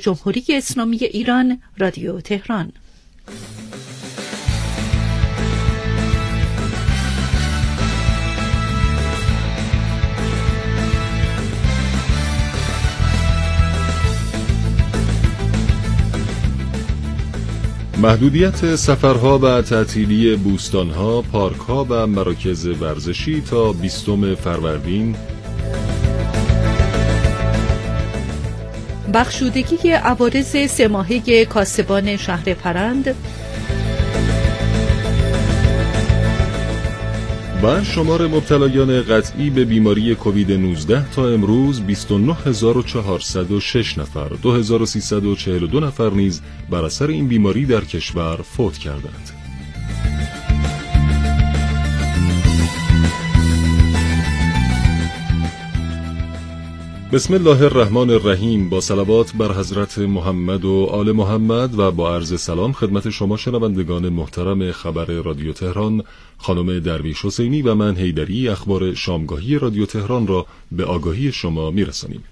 جمهوری اسلامی ایران، رادیو تهران. محدودیت سفرها و تعطیلی بوستانها، پارکها و مراکز ورزشی تا 20 فروردین، بخشودگی عوارض 3 ماهه کاسبان شهر پرند و شمار مبتلایان قطعی به بیماری کووید 19 تا امروز 29406 نفر، 2342 نفر نیز بر اثر این بیماری در کشور فوت کردند. بسم الله الرحمن الرحیم. با صلوات بر حضرت محمد و آل محمد و با عرض سلام خدمت شما شنوندگان محترم خبر رادیو تهران، خانم درویش حسینی و من حیدری اخبار شامگاهی رادیو تهران را به آگاهی شما میرسانیم.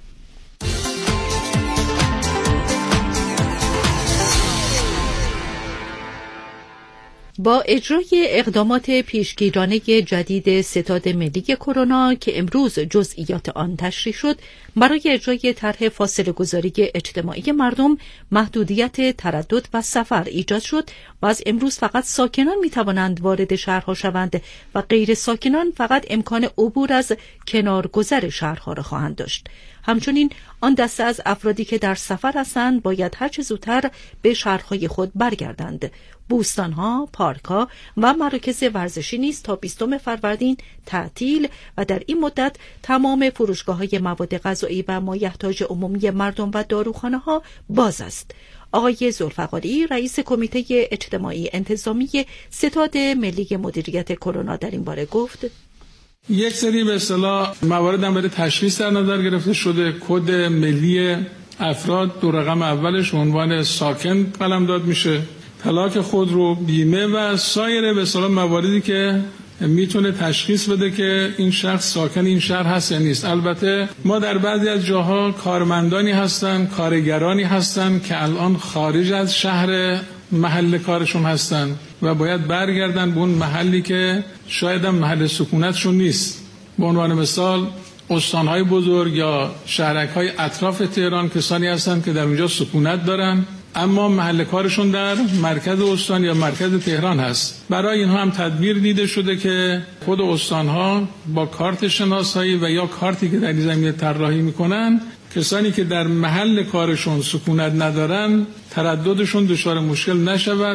با اجرای اقدامات پیشگیرانه جدید ستاد ملی کرونا که امروز جزئیات آن تشریح شد، برای اجرای طرح فاصله گذاری اجتماعی مردم محدودیت تردد و سفر ایجاد شد و از امروز فقط ساکنان می توانند وارد شهرها شوند و غیر ساکنان فقط امکان عبور از کنارگذر شهرها را خواهند داشت. همچنین آن دسته از افرادی که در سفر هستند باید هرچه زودتر به شهرهای خود برگردند. بوستانها، پارکها و مراکز ورزشی نیز تا 20 فروردین تعطیل و در این مدت تمام فروشگاه‌های مواد غذایی و مایحتاج عمومی مردم و داروخانه‌ها باز است. آقای ذوالفقاری، رئیس کمیته اجتماعی انتظامی ستاد ملی مدیریت کرونا در این باره گفت: یک سری به اصطلاح موارد هم برای تشخیص در نظر گرفته شده. کد ملی افراد 2 رقم اولش عنوان ساکن قلمداد میشه، طلاق خودرو، بیمه و سایر به اصطلاح مواردی که میتونه تشخیص بده که این شخص ساکن این شهر هست یا نیست. البته ما در بعضی از جاها کارمندانی هستن، کارگرانی هستن که الان خارج از شهر محل کارشون هستن و باید برگردن به اون محلی که شاید هم محل سکونتشون نیست. به عنوان مثال استانهای بزرگ یا شهرک‌های اطراف تهران کسانی هستن که در اونجا سکونت دارن اما محل کارشون در مرکز استان یا مرکز تهران هست. برای اینها هم تدبیر دیده شده که خود استانها با کارت شناسایی و یا کارتی که در این زمینه طراحی میکنن، کسانی که در محل کارشون سکونت ندارن ترددشون دچار مشکل نشود.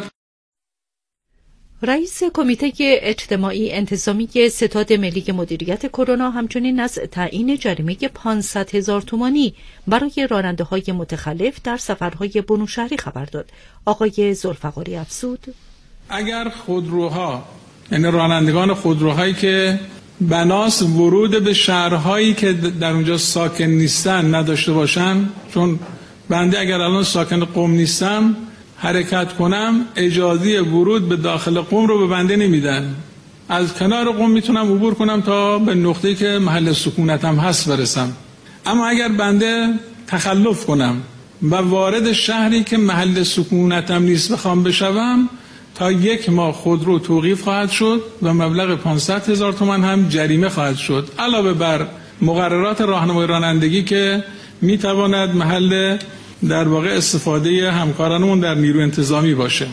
رئیس کمیته اجتماعی انتظامی ستاد ملی مدیریت کرونا همچنین از تعیین جریمه 500,000 تومانی برای راننده‌های متخلف در سفرهای برون‌شهری خبر داد. آقای ذوالفقاری افزود: اگر خودروها، یعنی رانندگان خودروهایی که بناس ورود به شهرهایی که در اونجا ساکن نیستن نداشته باشن، چون بنده اگر الان ساکن قم نیستم حرکت کنم اجازه ورود به داخل قم رو به بنده نمیدن. از کنار قم میتونم عبور کنم تا به نقطه‌ای که محل سکونتم هست برسم. اما اگر بنده تخلف کنم و وارد شهری که محل سکونتم نیست بخوام بشوم، تا 1 ماه خودرو توقیف خواهد شد و مبلغ 500,000 تومان هم جریمه خواهد شد، علاوه بر مقررات راهنمای رانندگی که میتواند محل در واقع استفاده همکارانمون در نیرو انتظامی باشه.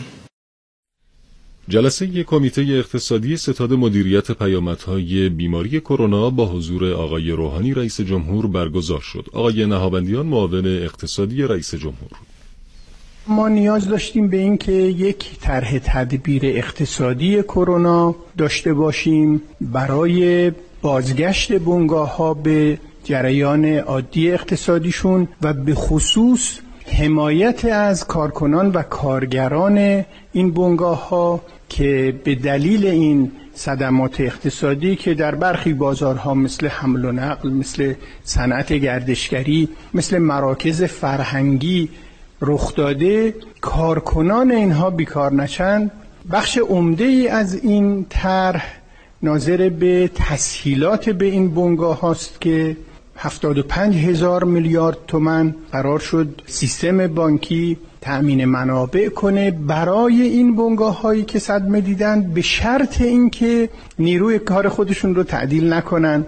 جلسه کمیته اقتصادی ستاد مدیریت پیامدهای بیماری کرونا با حضور آقای روحانی رئیس جمهور برگزار شد. آقای نهابندیان معاون اقتصادی رئیس جمهور: ما نیاز داشتیم به این که یک طرح تدبیر اقتصادی کرونا داشته باشیم برای بازگشت بنگاه‌ها به جریان عادی اقتصادیشون و به خصوص حمایت از کارکنان و کارگران این بنگاه‌ها که به دلیل این صدمات اقتصادی که در برخی بازارها مثل حمل و نقل، مثل صنعت گردشگری، مثل مراکز فرهنگی رخ داده، کارکنان اینها بیکار نشن. بخش عمده‌ای از این طرح ناظر به تسهیلات به این بنگاه هاست که 75,000 میلیارد تومان قرار شد سیستم بانکی تأمین منابع کنه برای این بنگاه‌هایی که صدمه دیدن، به شرط اینکه نیروی کار خودشون رو تعدیل نکنن.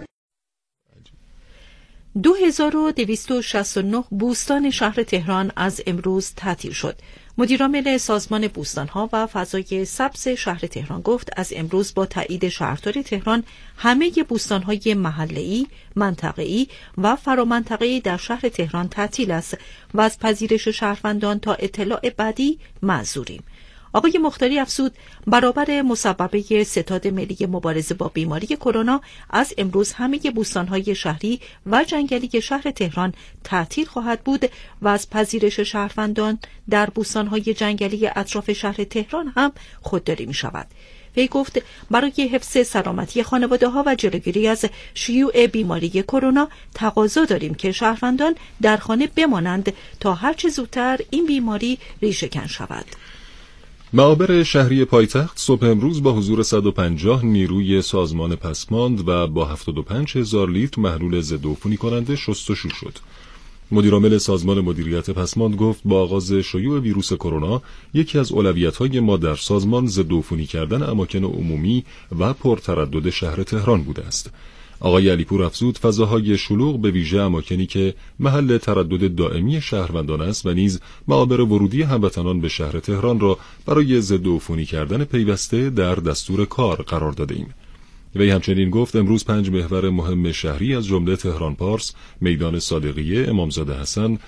2269 بوستان شهر تهران از امروز تعطیل شد. مدیرعامل سازمان بوستان‌ها و فضای سبز شهر تهران گفت از امروز با تایید شهردار تهران همه بوستان‌های محله‌ای، منطقه‌ای و فرامنطقه‌ای در شهر تهران تعطیل است و از پذیرش شهروندان تا اطلاع بعدی معذوریم. آقای مختاری افزود برابر مسببه ستاد ملی مبارزه با بیماری کرونا از امروز همه بوستان‌های شهری و جنگلی شهر تهران تعطیل خواهد بود و از پذیرش شهروندان در بوستان‌های جنگلی اطراف شهر تهران هم خودداری می‌شود. وی گفت برای حفظ سلامتی خانواده‌ها و جلوگیری از شیوع بیماری کرونا تقاضا داریم که شهروندان در خانه بمانند تا هرچه زودتر این بیماری ریشه‌کن شود. معابر شهری پایتخت صبح امروز با حضور 150 نیروی سازمان پسماند و با 75,000 لیتر محلول ضدعفونی کننده شستشو شد. مدیرعامل سازمان مدیریت پسماند گفت با آغاز شیوع ویروس کرونا یکی از اولویت‌های ما در سازمان ضدعفونی کردن اماکن عمومی و پرتردد شهر تهران بوده است. آقای علیپور افزود فضاهای شلوغ به ویژه اماکنی که محل تردد دائمی شهروندان است و نیز معابر ورودی هموطنان به شهر تهران را برای ضدعفونی کردن پیوسته در دستور کار قرار داده‌ایم. وی همچنین گفت امروز 5 محور مهم شهری از جمله تهران پارس، میدان صادقیه، امامزاده حسن،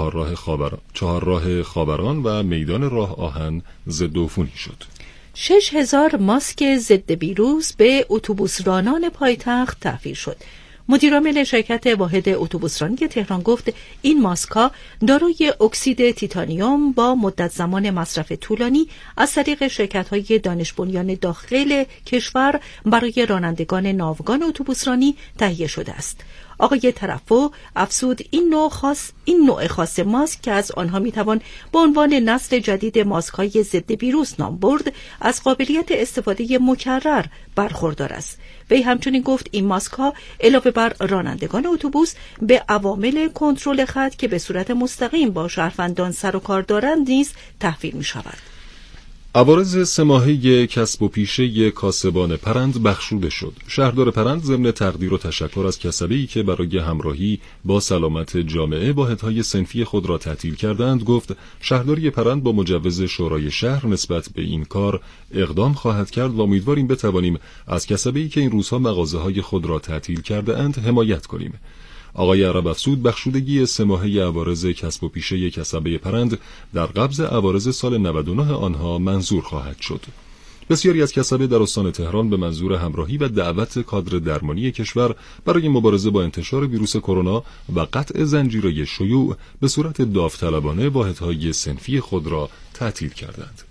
چهارراه خاوران و میدان راه آهن ضدعفونی شد. 6,000 ماسک ضد ویروس به اتوبوسرانان پایتخت تحویل شد. مدیرعامل شرکت واحد اتوبوسرانی تهران گفت این ماسک‌ها دارای اکسید تیتانیوم با مدت زمان مصرف طولانی از طریق شرکت‌های دانش بنیان داخل کشور برای رانندگان ناوگان اتوبوسرانی تهیه شده است. آقای ترفو افزود این نوع خاص ماسک که از آنها میتوان به عنوان نسل جدید ماسک‌های ضد ویروس نام برد، از قابلیت استفاده مکرر برخوردار است. وی همچنین گفت این ماسک‌ها علاوه بر رانندگان اتوبوس به عوامل کنترل خط که به صورت مستقیم با شهروندان سر و کار دارند نیز تحویل می‌شود. عوارض 3 ماهه کسب و پیشه کاسبان پرند بخشوده شد. شهردار پرند ضمن تقدیر و تشکر از کسبه‌ای که برای همراهی با سلامت جامعه واحدهای صنفی خود را تعطیل کردند گفت شهرداری پرند با مجوز شورای شهر نسبت به این کار اقدام خواهد کرد و امیدواریم بتوانیم از کسبه‌ای که این روزها مغازه‌های خود را تعطیل کرده اند حمایت کنیم. آقای عرب افزود بخشودگی 3 ماهه عوارض کسب و پیشه کسبه پرند در قبض عوارض سال 99 آنها منظور خواهد شد. بسیاری از کسبه در استان تهران به منظور همراهی و دعوت کادر درمانی کشور برای مبارزه با انتشار ویروس کرونا و قطع زنجیره شیوع به صورت داوطلبانه واحدهای صنفی خود را تعطیل کردند.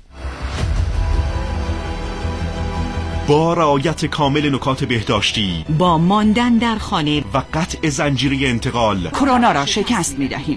با رعایت کامل نکات بهداشتی، با ماندن در خانه و قطع زنجیره انتقال کرونا را شکست می‌دهیم.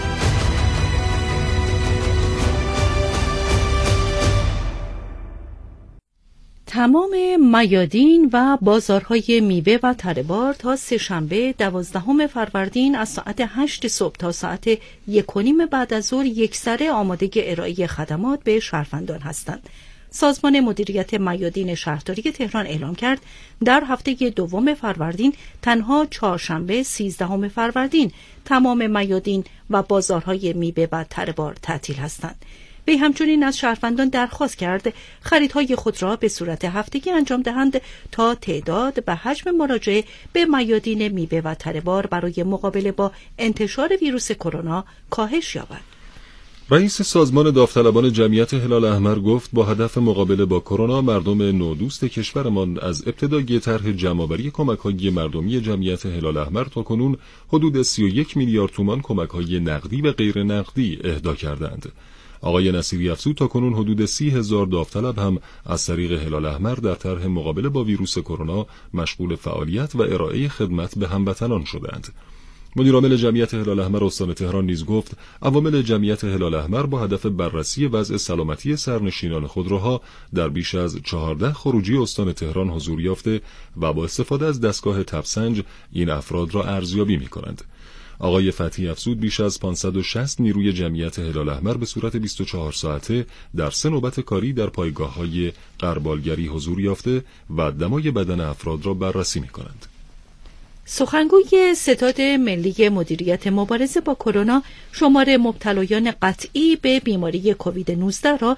تمام میادین و بازارهای میوه و تره‌بار تا سه‌شنبه 12 فروردین از ساعت 8 صبح تا ساعت 1:30 بعد از ظهر یکسره آماده ارائه خدمات به شهروندان هستند. سازمان مدیریت میادین شهرداری تهران اعلام کرد در هفته 2 فروردین تنها چهارشنبه 13 فروردین تمام میادین و بازارهای میوه و تره‌بار تعطیل هستند. وی همچنین از شهروندان درخواست کرد خریدهای خود را به صورت هفتگی انجام دهند تا تعداد و حجم مراجعه به میادین میوه و تره‌بار برای مقابله با انتشار ویروس کرونا کاهش یابد. رئیس سازمان داوطلبان جمعیت هلال احمر گفت با هدف مقابله با کرونا مردم نودوست کشورمان از ابتدای طرح جمع‌آوری کمک‌های مردمی جمعیت هلال احمر تاکنون حدود 31 میلیارد تومان کمک‌های نقدی و غیر نقدی اهدا کردند. آقای نصیری افزود تاکنون حدود 30,000 داوطلب هم از طریق هلال احمر در طرح مقابله با ویروس کرونا مشغول فعالیت و ارائه خدمت به هموطنان شدند. مدیرعامل جمعیت هلال احمر استان تهران نیز گفت عوامل جمعیت هلال احمر با هدف بررسی وضع سلامتی سرنشینان خودروها در بیش از 14 خروجی استان تهران حضور یافته و با استفاده از دستگاه تبسنج این افراد را ارزیابی می‌کنند. آقای فتحی افزود بیش از 560 نیروی جمعیت هلال احمر به صورت 24 ساعته در 3 نوبت کاری در پایگاه‌های غربالگری حضور یافته و دمای بدن افراد را بررسی می‌کنند. سخنگوی ستاد ملی مدیریت مبارزه با کرونا شمار مبتلایان قطعی به بیماری کووید 19 را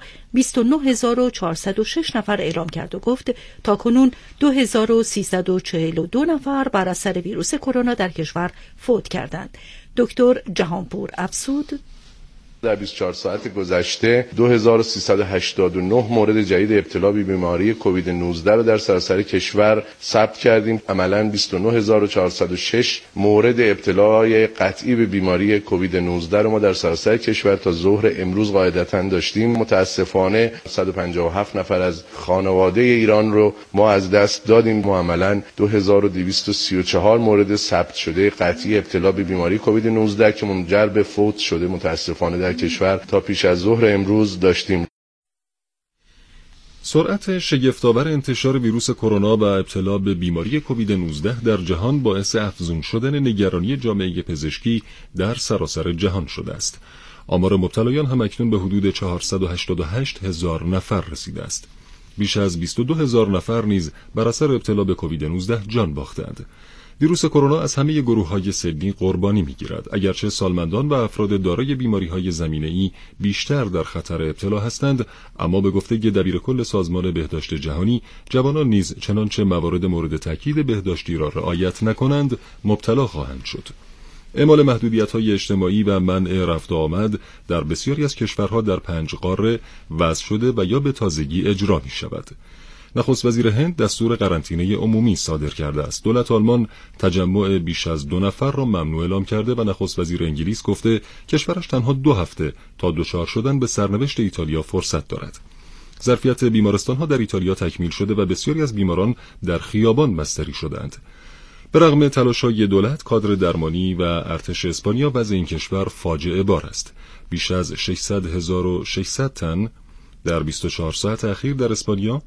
29406 نفر اعلام کرد و گفت تاکنون 2342 نفر بر اثر ویروس کرونا در کشور فوت کردند. دکتر جهانپور افزود در 24 ساعت گذشته 2389 مورد جدید ابتلا به بیماری کووید 19 را در سراسر کشور ثبت کردیم. عملاً 29406 مورد ابتلای قطعی به بیماری کووید 19 را ما در سراسر کشور تا ظهر امروز قاعدتاً داشتیم. متاسفانه 157 نفر از خانواده ایران رو ما از دست دادیم. ما عملاً 2234 مورد ثبت شده قطعی ابتلا به بیماری کووید 19 که منجر به فوت شده متاسفانه در کشور تا پیش از ظهر امروز داشتیم. سرعت شگفت‌آور انتشار ویروس کرونا و ابتلا به بیماری کووید 19 در جهان باعث افزون شدن نگرانی جامعه پزشکی در سراسر جهان شده است. آمار مبتلایان هم اکنون به حدود 488,000 نفر رسیده است. بیش از 22,000 نفر نیز بر اثر ابتلا به کووید 19 جان باختند. ویروس کرونا از همه گروه‌های سنی قربانی می‌گیرد. اگرچه سالمندان و افراد دارای بیماری‌های زمینه‌ای بیشتر در خطر ابتلا هستند، اما به گفته دبیرکل سازمان بهداشت جهانی، جوانان نیز چنانچه موارد مورد تاکید بهداشتی را رعایت نکنند، مبتلا خواهند شد. اعمال محدودیت‌های اجتماعی و منع رفت و آمد در بسیاری از کشورها در 5 قاره وضع شده و یا به تازگی اجرا می‌شود. نخست وزیر هند دستور قرنطینه عمومی صادر کرده است. دولت آلمان تجمع بیش از 2 نفر را ممنوع اعلام کرده و نخست وزیر انگلیس گفته کشورش تنها 2 هفته تا دچار شدن به سرنوشت ایتالیا فرصت دارد. ظرفیت بیمارستان‌ها در ایتالیا تکمیل شده و بسیاری از بیماران در خیابان بستری شدند. به رغم تلاش‌های دولت، کادر درمانی و ارتش اسپانیا وضع این کشور فاجعه بار است. بیش از 600,600 تن در 24 ساعت اخیر در اسپانیا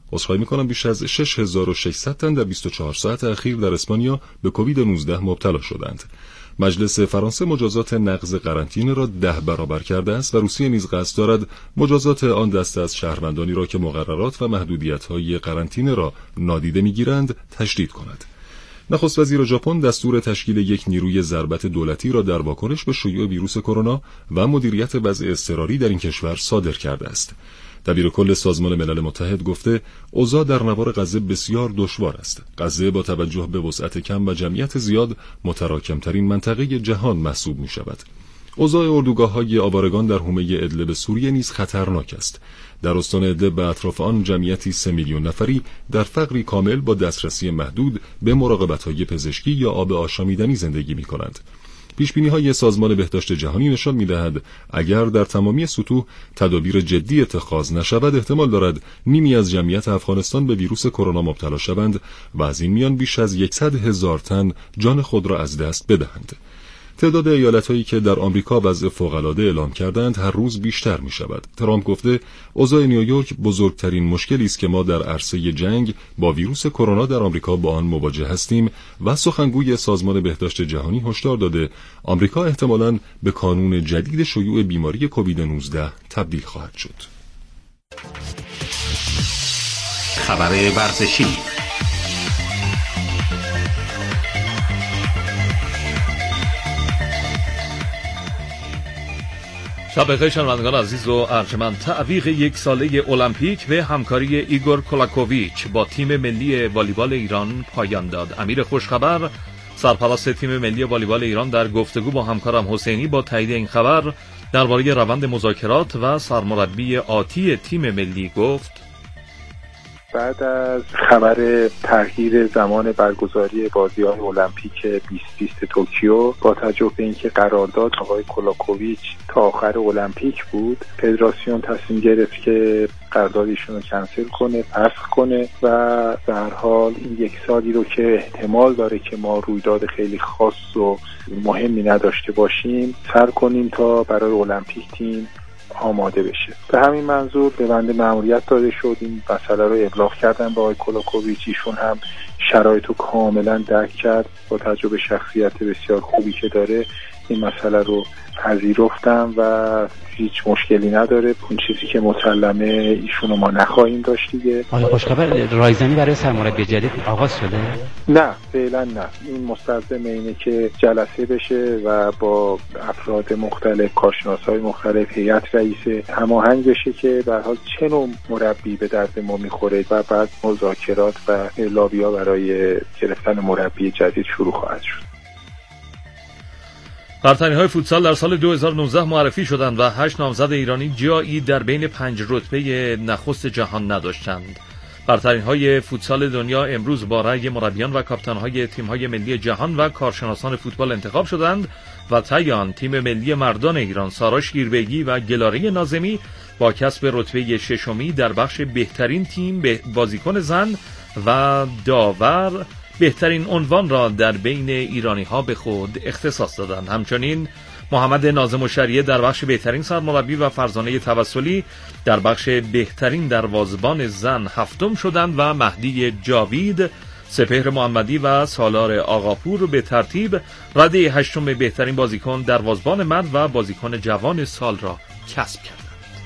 بیش از 6,600 تن در 24 ساعت اخیر در اسپانیا به کووید 19 مبتلا شدند. مجلس فرانسه مجازات نقض قرنطینه را 10 برابر کرده است و روسیه نیز قصد دارد مجازات آن دسته از شهروندانی را که مقررات و محدودیت‌های قرنطینه را نادیده می‌گیرند تشدید کند. نخست وزیر ژاپن دستور تشکیل یک نیروی ضربت دولتی را در واکنش به شیوع ویروس کرونا و مدیریت وضع اضطراری در این کشور صادر کرده است. دبیرکل سازمان ملل متحد گفته اوضاع در نوار غزه بسیار دشوار است. غزه با توجه به وسعت کم و جمعیت زیاد متراکمترین منطقه جهان محسوب می شود. اوضاع اردوگاه‌های آوارگان در حومه ادلب سوریه نیز خطرناک است. در استان ادلب به اطراف آن جمعیتی 3 میلیون نفری در فقری کامل با دسترسی محدود به مراقبت‌های پزشکی یا آب آشامیدنی زندگی می‌کنند. پیشبینی‌های سازمان بهداشت جهانی نشان می‌دهد اگر در تمامی سطوح تدابیر جدی اتخاذ نشود احتمال دارد نیمی از جمعیت افغانستان به ویروس کرونا مبتلا شوند و از این میان بیش از 100,000 تن جان خود را از دست بدهند. تعداد ایالت‌هایی که در آمریکا وضع فوق‌العاده اعلام کردند هر روز بیشتر می‌شود. ترامپ گفته اوضاع نیویورک بزرگترین مشکلی است که ما در عرصه جنگ با ویروس کرونا در آمریکا با آن مواجه هستیم و سخنگوی سازمان بهداشت جهانی هشدار داده آمریکا احتمالاً به کانون جدید شیوع بیماری کووید 19 تبدیل خواهد شد. خبر ورزشی. شب بخیر شنوندگان عزیز و ارجمند. تعویق 1 ساله المپیک به همکاری ایگور کولاکوویچ با تیم ملی والیبال ایران پایان داد. امیر خوشخبر سرپرست تیم ملی والیبال ایران در گفتگو با همکارم حسینی با تایید این خبر درباره روند مذاکرات و سرمربی آتی تیم ملی گفت: بعد از خبر تغییر زمان برگزاری بازی‌های المپیک 2020 توکیو، با توجه به اینکه قرارداد آقای کولاکوویچ تا آخر المپیک بود، فدراسیون تصمیم گرفت که قراردادشون رو کنسل کنه، فسخ کنه و به هر حال این یک سالی رو که احتمال داره که ما رویداد خیلی خاص و مهمی نداشته باشیم سر کنیم تا برای المپیک تیم آماده بشه. به همین منظور به بنده مأموریت داده شد، این مسئله رو ابلاغ کردن به آقای کولاکوویچ. ایشون هم شرایط رو کاملا درک کرد، با توجه به شخصیت بسیار خوبی که داره این مسئله رو پذیرفتم و هیچ مشکلی نداره. اون چیزی که مسلمه ایشون رو ما نخواهیم داشت دیگه. آیا خوشخبر رایزنی برای سرمربی جدید آغاز شده؟ نه فعلا نه. این مستلزم اینه که جلسه بشه و با افراد مختلف، کارشناسای مختلف، هیئت رئیسه هماهنگ بشه که به هر حال چه نوع مربی به درد ما میخوره و بعد مذاکرات و لابی‌ها برای گرفتن مربی جدید شروع خواهد شد. برترین‌های فوتسال در سال 2019 معرفی شدند و 8 نامزد ایرانی جایی در بین 5 رتبه نخست جهان نداشتند. برترین‌های فوتسال دنیا امروز با رأی مربیان و کاپیتان‌های تیم‌های ملی جهان و کارشناسان فوتبال انتخاب شدند و طی آن تیم ملی مردان ایران سارا شیربگی و گلاره ناظمی با کسب رتبه ششمی در بخش بهترین تیم، بازیکن زن و داور بهترین عنوان را در بین ایرانی‌ها به خود اختصاص دادند. همچنین محمد ناظم الشریعه در بخش بهترین سرمربی و فرزانه توسلی در بخش بهترین دروازه‌بان زن هفتم شدند و مهدی جاوید، سپهر محمدی و سالار آقاپور به ترتیب رده هشتم بهترین بازیکن دروازه‌بان مرد و بازیکن جوان سال را کسب کردند.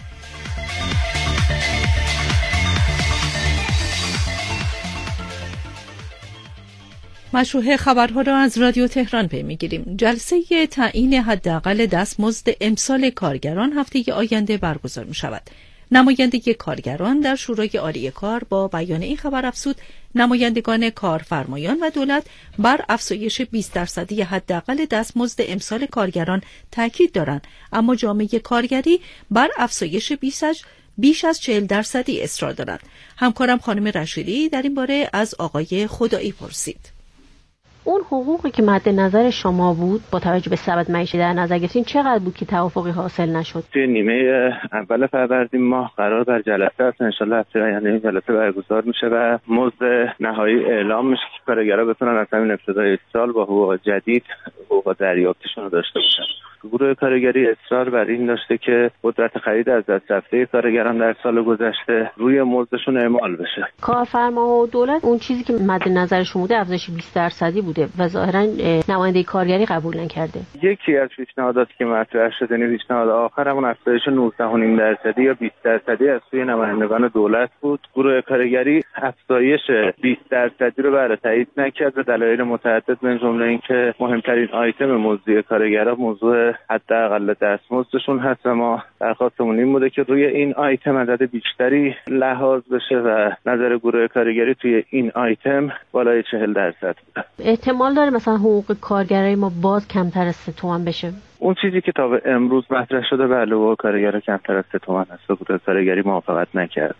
مشروع خبرها را از رادیو تهران پی می‌گیریم. جلسه تعیین حداقل دستمزد امسال کارگران هفته آینده برگزار می‌شود. نمایندگی کارگران در شورای عالی کار با بیان این خبر افزود نمایندگان کارفرمایان و دولت بر افزایش 20% حداقل دستمزد امسال کارگران تاکید دارند، اما جامعه کارگری بر افزایش بیش از 40% اصرار دارند. همکارم خانم رشیدی در این باره از آقای خدایی پرسید. اون حقوقی که مد نظر شما بود با توجه به سبد معیشتی در نظر گرفتین چقدر بود که توافقی حاصل نشد؟ توی نیمه اول فروردین ماه قرار بر جلسه است، ان شاءالله هفته آینده این جلسه برگزار میشه و مزد نهایی اعلام میشه که کارگرها بتونن از همین ابتدای سال با حقوق جدید حقوق دریافتشون رو داشته باشن. گروه کارگری اصرار بر این داشته که قدرت خرید از دست رفته کارگران در سال گذشته روی مزدشون اعمال بشه. کارفرما و دولت اون چیزی که مد نظرشون بوده افزایش 20% بوده و ظاهرا نماینده کارگری قبول نکرده. یکی از پیشنهاداتی که مطرح شده، یعنی پیشنهاد آخر همون افزایش 19.5% یا 20% از سوی نمایندگان دولت بود. گروه کارگری افزایش 20% رو برای تایید نکرد و دلایل متعدد من جمله اینکه مهمترین آیتم مزدی کارگرها موضوع حداقل دستمزدشون هست و ما درخواستمون این بوده که روی این آیتم عدد بیشتری لحاظ بشه و نظر گروه کارگری توی این آیتم بالای 40% بوده. احتمال داره مثلا حقوق کارگرای ما باز کمتر از 3 تومن بشه؟ اون چیزی که تا به امروز مطرح شده بله حقوق کارگرها کمتر از 3 تومن هست و گروه کارگری موافقت نکرد.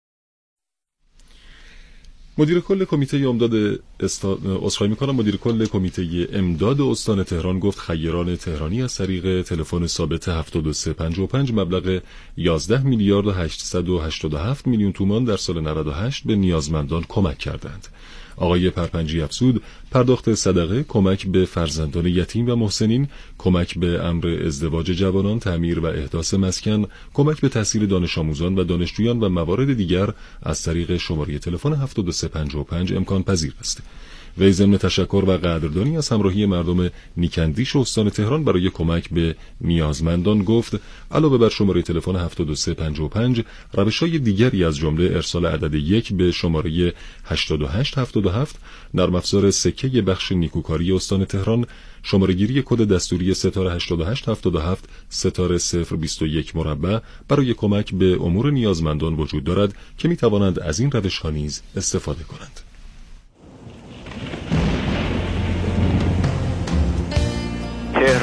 مدیر کل کمیته امداد استان تهران گفت خیران تهرانی از طریق تلفن ثابت 7355 مبلغ 11 میلیارد و 887 میلیون تومان در سال 98 به نیازمندان کمک کردند. آقای پرپنجی افزود پرداخت صدقه، کمک به فرزندان یتیم و محسنین، کمک به امر ازدواج جوانان، تعمیر و احداث مسکن، کمک به تحصیل دانش آموزان و دانشجویان و موارد دیگر از طریق شماره تلفن 7355 امکان پذیر است. وی ضمن تشکر و قدردانی از همراهی مردم نیکندیش استان تهران برای کمک به نیازمندان گفت علاوه بر شماره تلفن 7355 روش‌های دیگری از جمله ارسال عدد 1 به شماره 8877، نرم افزار سکه بخش نیکوکاری استان تهران، شماره گیری کد دستوری ستاره 8877 ستاره 021 مربع برای کمک به امور نیازمندان وجود دارد که می توانند از این روش‌ها نیز استفاده کنند. تهران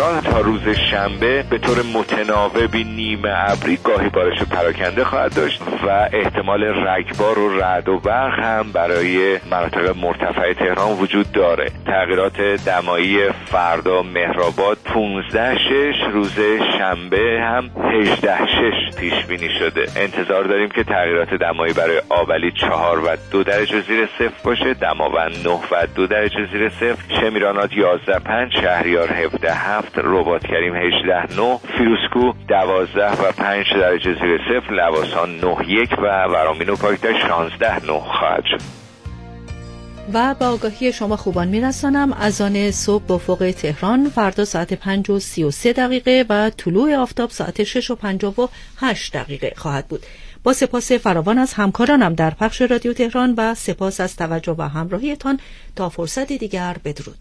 فردا تا روز شنبه به طور متناوبی نیمه ابری گاهی بارش پراکنده خواهد داشت و احتمال رگبار و رعد و برق هم برای مناطق مرتفع تهران وجود داره. تغییرات دمایی فردا مهرآباد 15.6، روز شنبه هم 18.6 پیش بینی شده. انتظار داریم که تغییرات دمایی برای آبلی 4 و 2 درجه زیر صفر باشه، دماوند 9 و 2 درجه زیر صفر، شمیرانات 11.5، شهریار 17.7، رباطکریم 18.9، فیروزکوه 12 و 5 درجه زیر صفر، لواسان 9.1 و ورامین و پایتخت 16.9 خواهد شد. و با آگاهی شما خوبان میرسانم اذان صبح با افق تهران فردا ساعت 5:33 و طلوع آفتاب ساعت 6:58 خواهد بود. با سپاس فراوان از همکارانم در پخش رادیو تهران و سپاس از توجه و همراهیتان. تا فرصت دیگر، بدرود.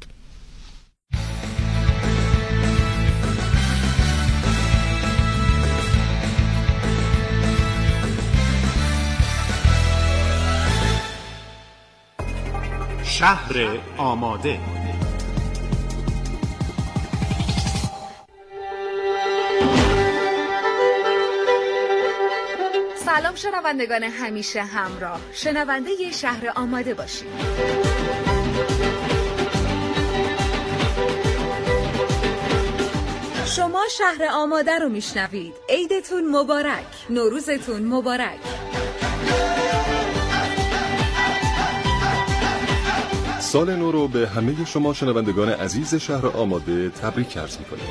شهر آماده. سلام شنوندگان همیشه همراه، شنونده ی شهر آماده باشید. شما شهر آماده رو میشنوید. عیدتون مبارک، نوروزتون مبارک. سال نو رو به همه شما شنوندگان عزیز شهر آماده تبریک عرض می‌کنیم.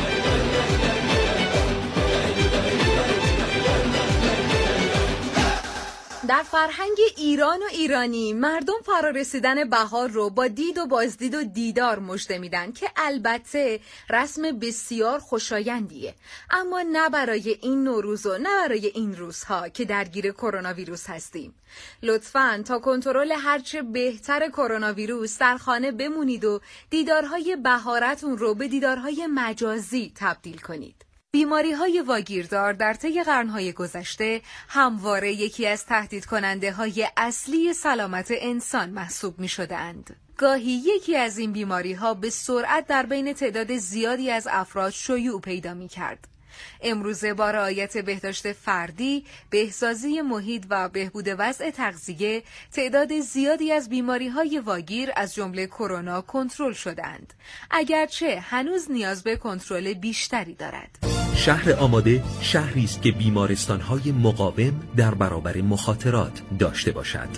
در فرهنگ ایران و ایرانی مردم فرارسیدن بهار رو با دید و بازدید و دیدار مژده میدن که البته رسم بسیار خوشایندیه، اما نه برای این نوروز و نه برای این روزها که درگیر کرونا ویروس هستیم. لطفاً تا کنترل هرچه بهتر کرونا ویروس در خانه بمونید و دیدارهای بهارتون رو به دیدارهای مجازی تبدیل کنید. بیماری‌های واگیردار در طی قرن‌های گذشته همواره یکی از تهدید کننده‌های اصلی سلامت انسان محسوب می‌شدند. گاهی یکی از این بیماری‌ها به سرعت در بین تعداد زیادی از افراد شیوع پیدا می‌کرد. امروزه با رعایت بهداشت فردی، بهسازی محیط و بهبود وضع تغذیه، تعداد زیادی از بیماری‌های واگیر از جمله کرونا کنترل شدند، اگرچه هنوز نیاز به کنترل بیشتری دارد. شهر آماده شهری است که بیمارستان‌های مقاوم در برابر مخاطرات داشته باشد.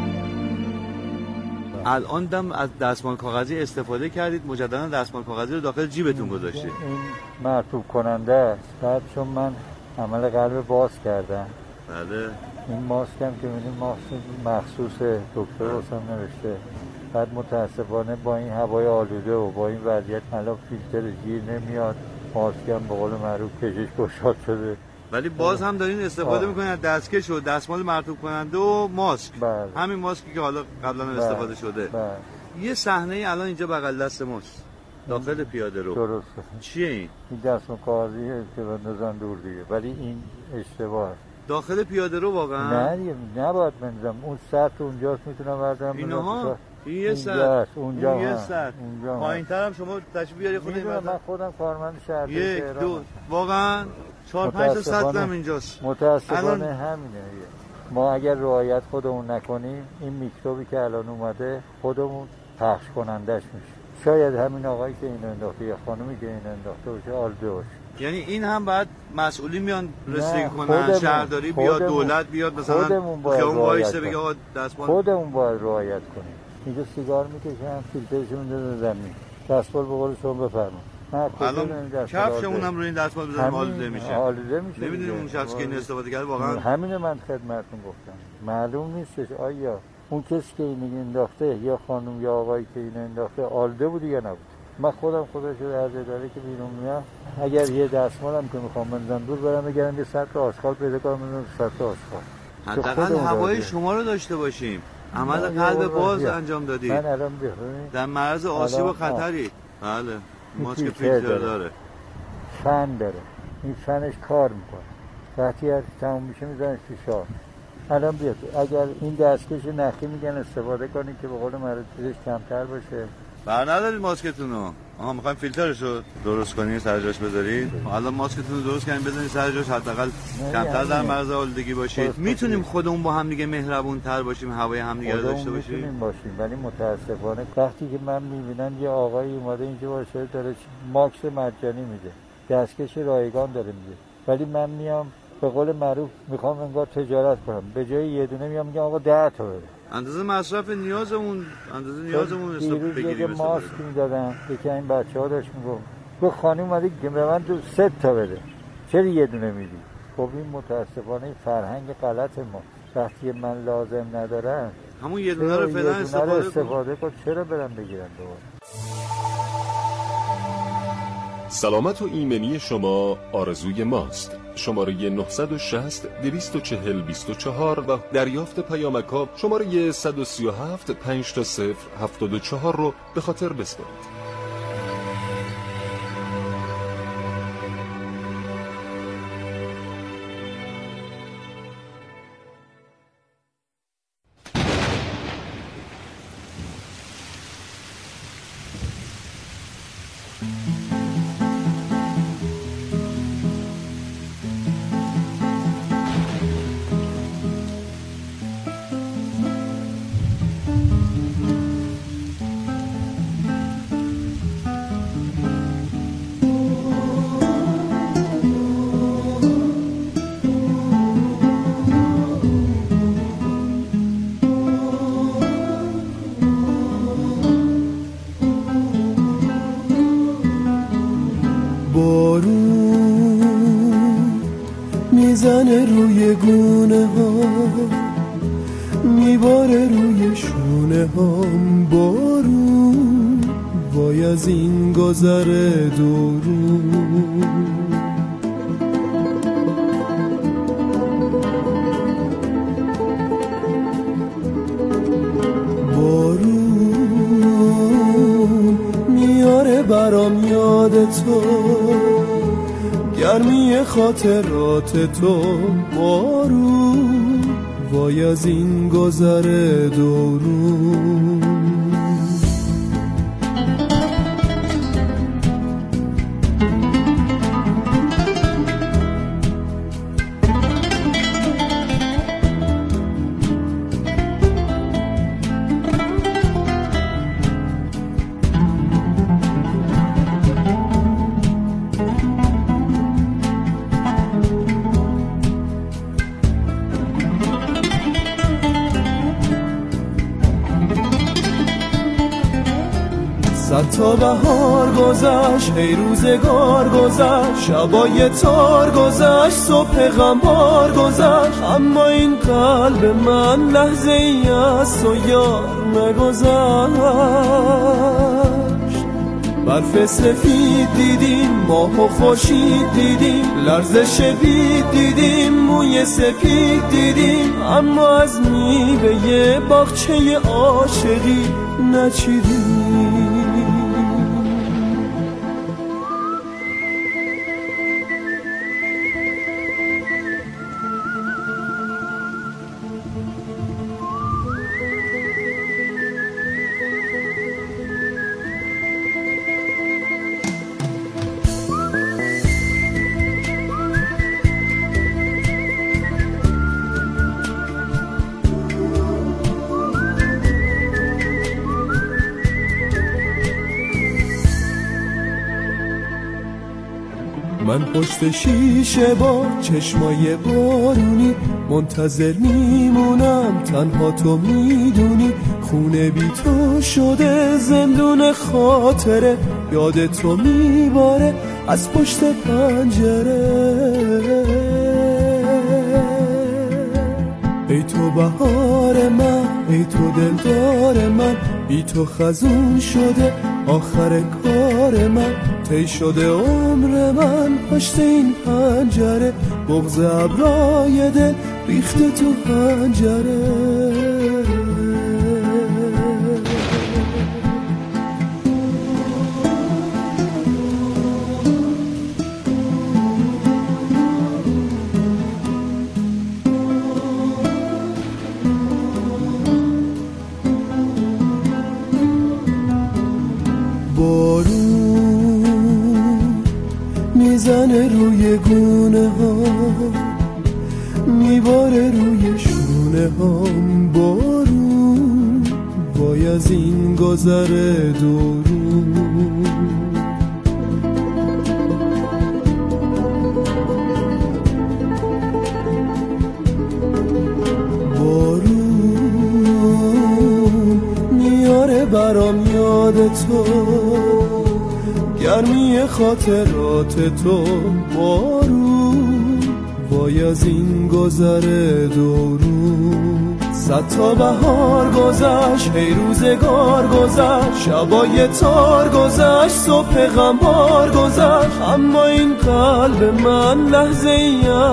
الان دم از دستمال کاغذی استفاده کردید، مجددا دستمال کاغذی رو داخل جیبتون گذاشتید. این مرطوب کننده است. بعد چون من عمل قلب باز کردم. بله. این ماسک هم که می‌بینید ماسک مخصوص دکتر واسم نوشته. بعد متاسفانه با این هوای آلوده و با این وضعیت الان فیلتر گیر نمیاد. ماسک هم به قول معروف کشش گشاد شده. ولی باز هم دارین استفاده میکنین از دستکش و دستمال مرطوب کننده و ماسک. بله. همین ماسکی که حالا قبلا استفاده شده. بله. یه صحنه الان اینجا بغل دست ماست. داخل پیاده رو. درسته. چیه این؟ این دستمال کاغذیه که بندازن دور دیگه. ولی این اشتباهه. داخل پیاده رو واقعا؟ نه دیگه نباید بندازم. اون سطح اونجاست میتونم بردارم. اینها این یه سطح. اونجا یه سطح. پایین‌تر هم شما تشریف بیاری خود این من خودم کارمند شهر. یک دو واقعا 4-5 تا سطح هم اینجاست. متاسفانه همینه. ما اگر رعایت خودمون نکنیم این میکروبی که الان اومده خودمون پخش کنندش میشه. شاید همین آقایی که اینو انداخته یا خانومی که اینو انداخته باشه آلوده باشه. یعنی این هم بعد مسئولین میان رسیدگی کنن، شهرداری بیاد، دولت بیاد، مثلا خیابون وایسه بگه آقا دستمال. خودمون باید رعایت کنیم. اینجا سیگار میکشن، فیلترش میندازن زمین. دستمال به قول شما بفرمایید. الان کفشمون هم روی این دستمال بزنیم آلوده میشه. نمیدونیم اون شخص که این استفاده کرده واقعا. همین من خدمتتون گفتم. معلوم نیستش آیا اون کسی که اینو انداخته یا خانم یا آقایی که اینو انداخته آلوده بود یا نبود. من خودم خودش رو از اداره که بیرون میام اگر یه دستمالم که میخوام بندازم دور برم بگردم یه سطل آشغال پیدا کنم بندازم سطل آشغال. حداقل هوای شما رو داشته باشیم. عمل قلب باز انجام دادید. من الان بخونید در معرض آسیب و خطری. بله. ماسک فیلتر داره. فن داره. این فنش کار میکنه. وقتی هر تموم میشه میزنش تو شار. الان بیاد اگر این دستکش نخی میگن استفاده کنید که به قول معروف کمتر باشه. بر ندارید ماسکتون رو. آها میخوایم فیلترشو درست کنین سر جاش بذارید. الان ماسکتون رو درست کنین بزنید سر جاش، حداقل کمتر در معرض آلودگی باشید. میتونیم خودمون با هم دیگه مهربون تر باشیم، هوای هم دیگه رو داشته باشیم. میتونیم باشیم، ولی متاسفانه وقتی که من میبینم یه آقایی اومده اینجا باشه داره ماکس مجانی میده، دستکش رایگان داره میده، ولی من میام به قول معروف میخوام انگار تجارت کنم، به جای یه دونه میگم آقا 10 تا بده. اندازه مصرف نیازمون استفاده بگیریم. ماسک میدادن یکی این بچه‌ها داشت میگفت به خانم اومده که به من 3 تا بده، چرا یه دونه میدی؟ خب این متاسفانه فرهنگ غلط ما. وقتی من لازم ندارم همون یه دونه رو فعلا استفاده کن، چرا برم بگیرم دوباره؟ سلامت و ایمنی شما آرزوی ماست. شماره 960 240 24 و دریافت پیامک‌ها شماره 137 5 74 رو به خاطر بسپارید. میزنه روی گونه ها، میباره روی شونه هام بارون، وای از این گذر دورون. بارون میاره برام یاد تو، گرمی خاطرات تو. بارون وای از این گذر دورون. صد تا بهار گذشت، هی روزگار گذشت، شبای تار گذشت، صبح غمبار گذشت، اما این قلب من لحظه ای از تو یار نگذشت. برف سفید دیدیم، ماه و خورشید دیدیم، لرزش بید دیدیم، موی سپید دیدیم، اما از میوه باغچه عاشقی نچیدیم. من پشت شیشه با چشمای بارونی منتظر میمونم، تنها تو میدونی. خونه بی تو شده زندون خاطره، یاد تو میباره از پشت پنجره. ای تو بهار من، ای تو دلدار من، بی تو خزون شده آخر کار من. طی شده عمر من پشت این پنجره، بغض ابرای دل ریخته تو پنجره. بارون گونه ها میباره روی شونه هام بارون وای از این گذر دورون بارون میاره برام یاد تو گرمی خاطرات تو بارون وای از این گذر دورون 100 تا بهار گذشت هی روزگار گذشت شبای تار گذشت صبح غمبار گذشت اما این قلب من لحظه ای